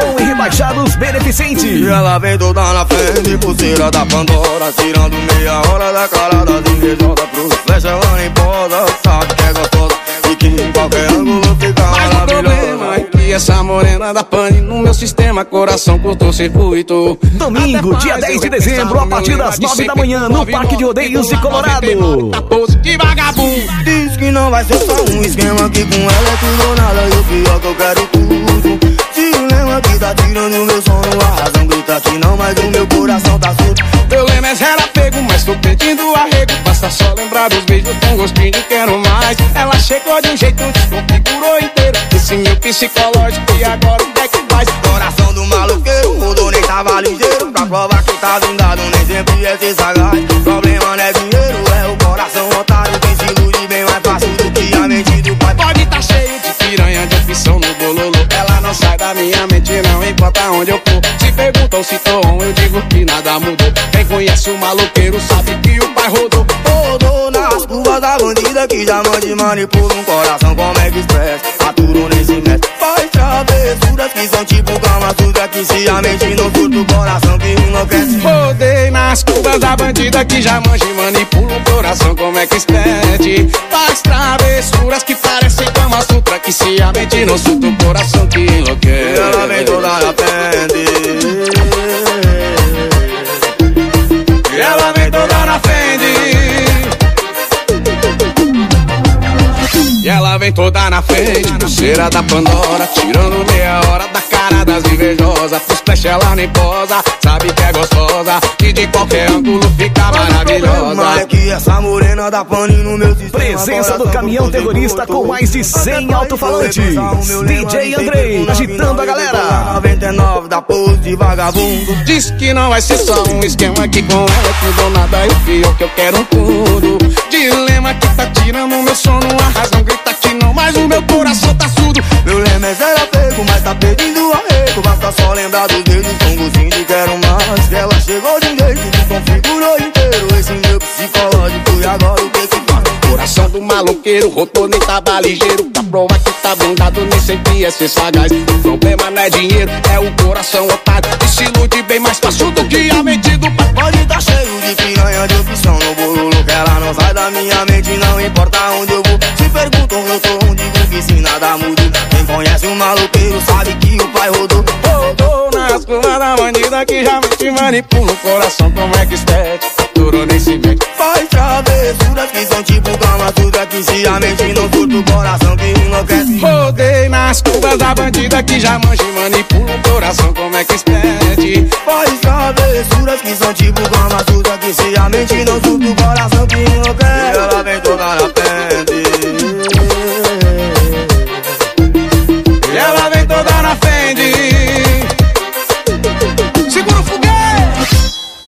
som e rebaixados beneficente. E ela vem toda na frente, pulseira da Pandora, tirando meia hora da cara das invejosas. Pro flecha ela nem posa, sabe que é gostosa e que em qualquer ângulo fica maravilhosa. Mas o problema é que essa morena da pane no meu sistema, coração cortou circuito. Domingo, dia 10 de dezembro, a partir das 9 da manhã, no Parque de Rodeios de Colorado. Que vagabundo! Diz que não vai ser só um esquema, que com ela é tudo ou nada, e o pior que eu quero tudo. Dilema que tá tirando meu sono, a razão grita que não, mas o meu coração tá surdo. Meu lema é zero apego, mas tô pedindo arrego. Basta só lembrar dos beijos com gostinho de quero mais. Ela chegou de um jeito, desconfigurou inteiro esse meu psicológico, e agora o que é que faz? Coração do maloqueiro, rodou nem tava ligeiro. Pra provar que tá blindado, nem sempre é ser sagaz. Problema não é dinheiro, é o coração otário. Quem se ilude bem mais fácil do que a mente do pai. Pode tá cheio de piranha, de opção no bololo. Ela não sai da minha mente, não importa onde eu for. Se perguntam se tô on, eu digo que nada mudou. Quem conhece o maloqueiro sabe que o pai rodou. Rodou nas curvas da bandida que já mande manipula um coração como é que expressa. Aturo nem se mete, faz travessuras que são tipo Kama Sutra, que se a mente não surta o coração que enlouquece. Rodei nas curvas da bandida que já manja e manipula o coração como é que expede. Faz travessuras que parecem Kama Sutra, que se a mente não surta o coração que enlouquece. E ela vem toda na frente, e ela vem toda na frente, e ela vem toda na frente, pulseira da Pandora, tirando meia hora da cara das invejosas. Pro splash ela nem posa, sabe que é gostosa e de qualquer ângulo fica maravilhosa. É que essa morena da pane no meu sistema. Presença do caminhão terrorista com mais de 100 alto-falantes. DJ Andrei, agitando a galera. 99 da pose de vagabundo. Diz que não vai ser só um esquema, que com ela é tudo ou nada, e o pior que eu quero um tudo. Dilema que tá tirando meu sono, a razão grita que não, mas o meu coração tá surdo. Meu lema é zero apego, mas tá pedindo arrego. Basta só lembrar dos dedos com gostinho de quero mais. Ela chegou de um jeito, desconfigurou inteiro esse meu psicológico, e agora o que que faz? Coração do maloqueiro, rodou nem tava ligeiro. Pra provar que tá blindado, nem sempre é ser sagaz. O problema não é dinheiro, é o coração otário, que se ilude bem mais fácil do que a mente do pai. Pode tá cheio de piranha, de opção no bololo, que ela não sai da minha mente, não importa onde eu vou. Se perguntam eu sou onde digo que se nada muda. Quem conhece o maloqueiro sabe que o pai rodou. Rodou nas curvas da bandida que já te manipula o coração como é que expede. Aturo nem se mete, faz travessuras que são tipo Kama Sutra, que se a mente não surta o coração que enlouquece. Rodei nas curvas da bandida que já manja e manipula o coração como é que expede. Faz travessuras que são tipo Kama Sutra, que se a mente não surta o